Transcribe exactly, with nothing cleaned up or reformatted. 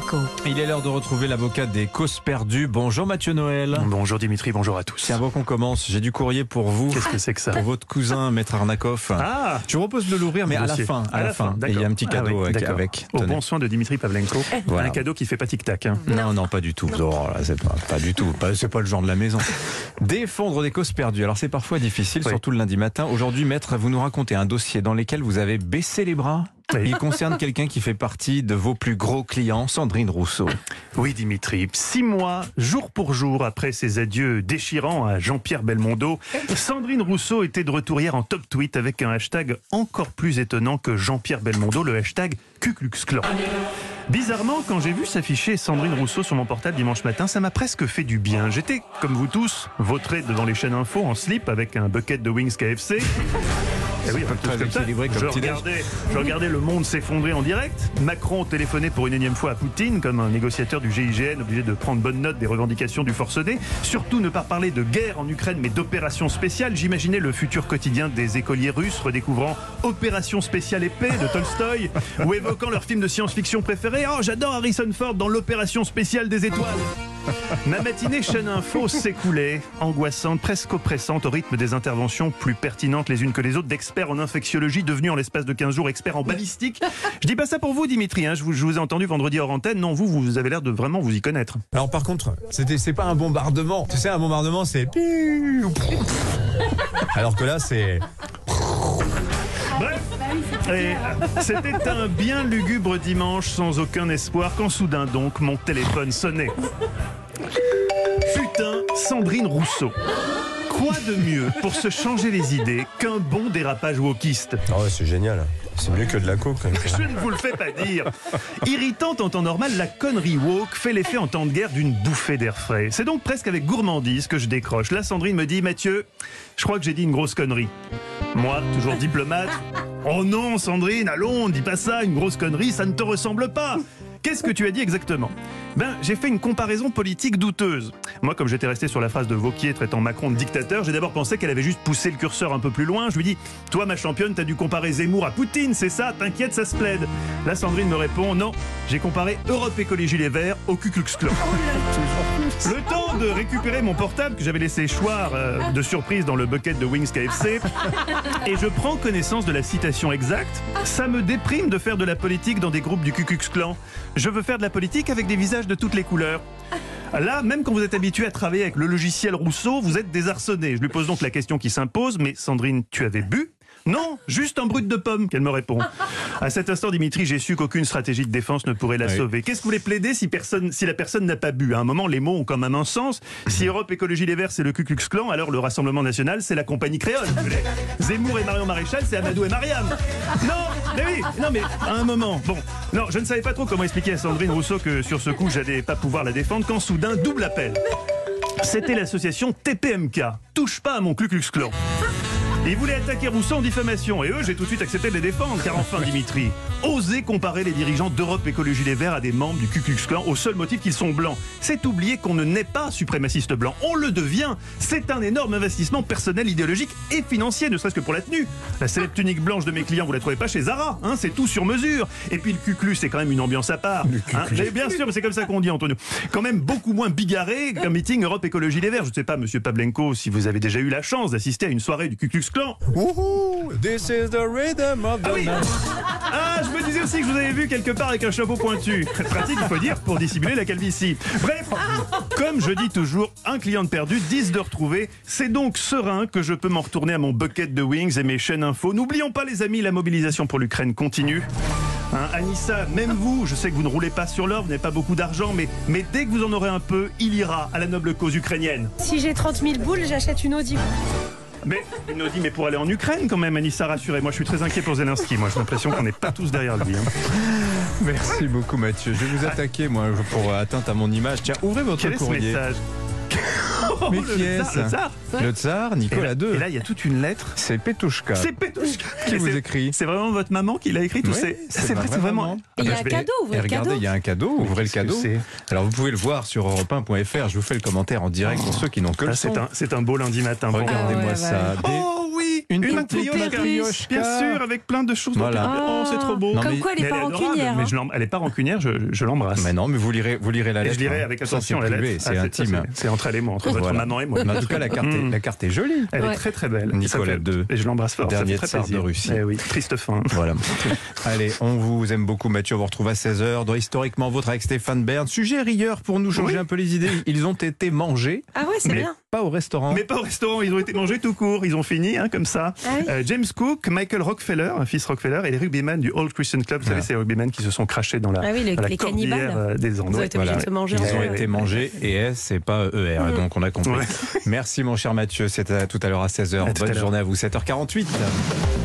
Pavlenko. Il est l'heure de retrouver l'avocat des causes perdues. Bonjour Mathieu Noël. Bonjour Dimitri, bonjour à tous. C'est avant qu'on commence, j'ai du courrier pour vous. Qu'est-ce que c'est que ça? Pour votre cousin, Maître Arnakov. Ah, Je vous propose de l'ouvrir, mais à la fin. À, la fin. Et il y a un petit cadeau ah oui, avec. avec. Au Tenez. bon soin de Dimitri Pavlenko. Voilà. Un cadeau qui fait pas tic-tac. Hein. Non, non, pas du tout. Oh, là, c'est pas, pas du tout. Pas- C'est pas le genre de la maison. Défendre des causes perdues. Alors c'est parfois difficile, Oui. surtout le lundi matin. Aujourd'hui, Maître, vous nous racontez un dossier dans lequel vous avez baissé les bras. Oui. Il concerne quelqu'un qui fait partie de vos plus gros clients, Sandrine Rousseau. Oui Dimitri, six mois, jour pour jour, après ses adieux déchirants à Jean-Pierre Belmondo, Sandrine Rousseau était de retour hier en top tweet avec un hashtag encore plus étonnant que Jean-Pierre Belmondo, le hashtag Ku Klux Klan. Bizarrement, quand j'ai vu s'afficher Sandrine Rousseau sur mon portable dimanche matin, ça m'a presque fait du bien. J'étais, comme vous tous, vautré devant les chaînes info en slip avec un bucket de wings K F C. Eh oui, Très comme ça. équilibré comme Je petit déj. regardais, je regardais le monde s'effondrer en direct. Macron téléphonait pour une énième fois à Poutine, comme un négociateur du G I G N obligé de prendre bonne note des revendications du forcené. Surtout ne pas parler de guerre en Ukraine, mais d'opération spéciale. J'imaginais le futur quotidien des écoliers russes redécouvrant Opération spéciale épée de Tolstoï, ou évoquant leur film de science-fiction préféré. Oh, j'adore Harrison Ford dans l'Opération spéciale des étoiles. Ma matinée chaîne info s'écoulait, angoissante, presque oppressante, au rythme des interventions plus pertinentes les unes que les autres d'experts en infectiologie devenus en l'espace de quinze jours experts en balistique. Je dis pas ça pour vous Dimitri, hein, je, vous, je vous ai entendu vendredi hors antenne, non vous, vous avez l'air de vraiment vous y connaître. Alors par contre, c'était c'est pas un bombardement. Tu sais, un bombardement c'est alors que là c'est Bref, et c'était un bien lugubre dimanche sans aucun espoir quand soudain donc mon téléphone sonnait. Putain, Sandrine Rousseau. Quoi de mieux pour se changer les idées qu'un bon dérapage wokiste? ah ouais, c'est génial. C'est mieux que de la coke. Quand même. Je ne vous le fais pas dire. Irritante en temps normal, la connerie woke fait l'effet en temps de guerre d'une bouffée d'air frais. C'est donc presque avec gourmandise que je décroche. Là, Sandrine me dit, Mathieu, je crois que j'ai dit une grosse connerie. Moi, toujours diplomate. Oh non, Sandrine, allons, dis pas ça, une grosse connerie, ça ne te ressemble pas. Qu'est-ce que tu as dit exactement? Ben, j'ai fait une comparaison politique douteuse. Moi, comme j'étais resté sur la phrase de Vauquier traitant Macron de dictateur, j'ai d'abord pensé qu'elle avait juste poussé le curseur un peu plus loin. Je lui dis, toi, ma championne, t'as dû comparer Zemmour à Poutine, c'est ça? T'inquiète, ça se plaide. Là, Sandrine me répond, non, j'ai comparé Europe Écologie Les Verts au Ku Klux Klan. Le temps de récupérer mon portable que j'avais laissé choir euh, de surprise dans le bucket de wings K F C, et je prends connaissance de la citation exacte. Ça me déprime de faire de la politique dans des groupes du Ku Klux Klan. Je veux faire de la politique avec des visages de toutes les couleurs. Là, même quand vous êtes habitué à travailler avec le logiciel Rousseau, vous êtes désarçonné. Je lui pose donc la question qui s'impose, mais Sandrine, tu avais bu? Non, juste un brut de pomme, qu'elle me répond. À cet instant, Dimitri, j'ai su qu'aucune stratégie de défense ne pourrait la Oui. sauver. Qu'est-ce que vous voulez plaider si, personne, si la personne n'a pas bu? À un moment, les mots ont quand même un sens. Si Europe Écologie Les Verts, c'est le Ku Klux Klan, alors le Rassemblement National, c'est la compagnie créole. Zemmour et Marion Maréchal, c'est Amadou et Mariam. Non, mais oui, non mais à un moment. Bon, non, je ne savais pas trop comment expliquer à Sandrine Rousseau que sur ce coup, j'allais pas pouvoir la défendre quand soudain, double appel. C'était l'association T P M K. Touche pas à mon Ku Klux Klan. Ils voulaient attaquer Rousseau en diffamation. Et eux, j'ai tout de suite accepté de les défendre. Car enfin, Dimitri, oser comparer les dirigeants d'Europe Écologie Les Verts à des membres du Ku Klux Klan au seul motif qu'ils sont blancs, c'est oublier qu'on ne naît pas suprémaciste blanc. On le devient. C'est un énorme investissement personnel, idéologique et financier, ne serait-ce que pour la tenue. La célèbre tunique blanche de mes clients, vous la trouvez pas chez Zara. Hein, c'est tout sur mesure. Et puis le Ku Klux, c'est quand même une ambiance à part. Hein, mais bien sûr, mais c'est comme ça qu'on dit, Antonio. Quand même beaucoup moins bigarré qu'un meeting Europe Écologie Les Verts. Je ne sais pas, monsieur Pavlenko, si vous avez déjà eu la chance d'assister à une soirée du Ku Klux Klan. Wouhou, this is the rhythm of the Ah oui. night. Ah, je me disais aussi que je vous avais vu quelque part avec un chapeau pointu. Pratique, il faut dire, pour dissimuler la calvitie. Bref, comme je dis toujours, un client de perdu, dix de retrouvé. C'est donc serein que je peux m'en retourner à mon bucket de wings et mes chaînes info. N'oublions pas, les amis, la mobilisation pour l'Ukraine continue. Hein, Anissa, même vous, je sais que vous ne roulez pas sur l'or, vous n'avez pas beaucoup d'argent, mais, mais dès que vous en aurez un peu, il ira à la noble cause ukrainienne. Si j'ai trente mille boules, j'achète une Audi. Mais une Audi, mais pour aller en Ukraine quand même, Anissa, rassurez-moi, je suis très inquiet pour Zelensky. Moi, j'ai l'impression qu'on n'est pas tous derrière lui. Hein. Merci beaucoup Mathieu. Je vais vous attaquer moi pour atteinte à mon image. Tiens, ouvrez votre Quel est ce courrier. message? Mais Oh, qui le est-ce? tsar, le tsar. Le tsar, Et là, Nicolas et deux. là, il y a toute une lettre. C'est Petouchka. C'est Petouchka. Qui Et vous c'est- écrit? C'est vraiment votre maman qui l'a écrit tout Oui, c'est c'est c'est ma vrai, c'est vraie vraiment. maman. Et il y Ah a bah, un je vais- cadeau, ouvrez Et le regardez, cadeau. il y a un cadeau, ouvrez le qu'est-ce que cadeau. c'est? Alors vous pouvez le voir sur europe un point f r, je vous fais le commentaire en direct pour ceux qui n'ont que le Ah, son. c'est un, c'est un beau lundi matin. Bon. Regardez-moi Ah ouais, ça. ouais. Des- Oh oui, Une, Une petite matrioshka, matrioshka. bien sûr, avec plein de choses. Voilà. Oh, c'est trop beau. Non, Comme mais- quoi, elle Mais est pas adorable, rancunière. mais hein. je l'em- elle n'est pas rancunière, je, je l'embrasse. Mais non, mais vous lirez, vous lirez la Et lettre. je lirai hein. avec Ça, attention c'est la privé, lettre. c'est Ah, intime. ça, C'est c'est entre elle et moi, entre votre Voilà. maman et moi. Mais en tout cas, la carte, est, Mm. la carte est jolie. Elle Ouais. est très très belle. Nicolas Ça fait- deux. Et je l'embrasse fort. ça Dernier fait très tsar de plaisir. Russie. Eh oui, triste fin. Voilà. Allez, on vous aime beaucoup, Mathieu. On vous retrouve à seize heures dans Historiquement Vôtre avec Stéphane Bern. Sujet rieur pour nous changer Oui. un peu les idées. Ils ont été mangés, Ah ouais, c'est Mais- bien. pas au restaurant. Mais pas au restaurant, ils ont été mangés tout court, ils ont fini hein, comme ça. Ah oui. Euh, James Cook, Michael Rockefeller, un fils Rockefeller, et les rugbymen du Old Christian Club, vous Ah. savez, ces rugbymen qui se sont crachés dans la, Ah oui, les- dans la les cordillère cannibales. euh, des Andes. Ils ont Ouais. été obligés de se manger Ils ont ensemble. été mangés et S, c'est pas E R. Donc on a compris. Ouais. Merci mon cher Mathieu. C'était à tout à l'heure à seize heures. À tout à Bonne l'heure. journée à vous. sept heures quarante-huit.